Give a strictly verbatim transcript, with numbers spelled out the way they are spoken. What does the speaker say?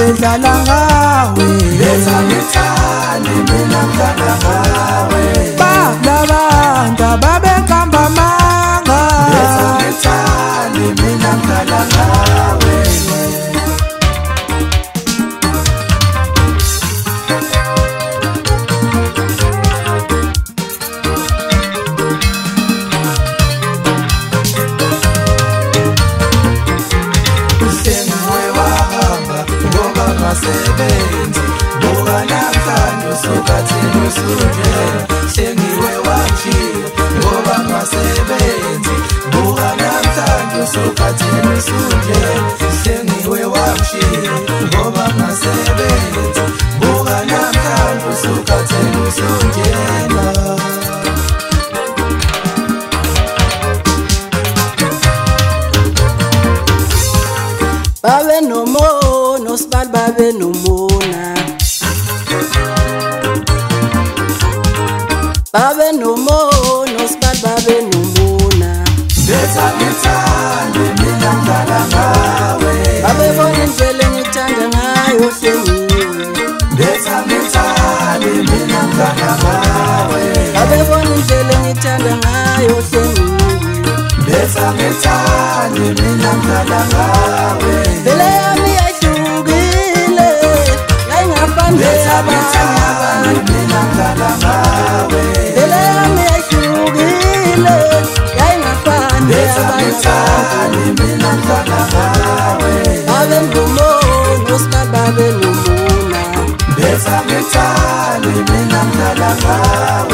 bedlala ngawe betha ngithande mina ngidlala ngawe babantu ababekamba amanga betha ngithande mina ngidlala ngawe Sebenzi buka namhlanje usukathini usungena hlengiwe wanshiya ngoba ngasebenzi buka namhlanje usukathini usungena hlengiwe wanshiya ngoba ngasebenzi buka namhlanje usukathini usungena babe nomono sibali babe nomona babe nomono sibali babe nomona betha ngithande mina ngidlala ngawe babe bona indlela engithanda ngayo hlengiwe betha ngithande mina ngidlala ngawe babe bona indlela engithanda ngayo hlengiwe betha ngithande mina ngidlala ngawe vele yami yahlukile yayingafani abanye mina ngidlala ngawe vele yami yahlukile yayingafani betha ngithande mina ngidlala ngawe babe nomono sibali babe nomona betha ngithande mina ngidlala ngawe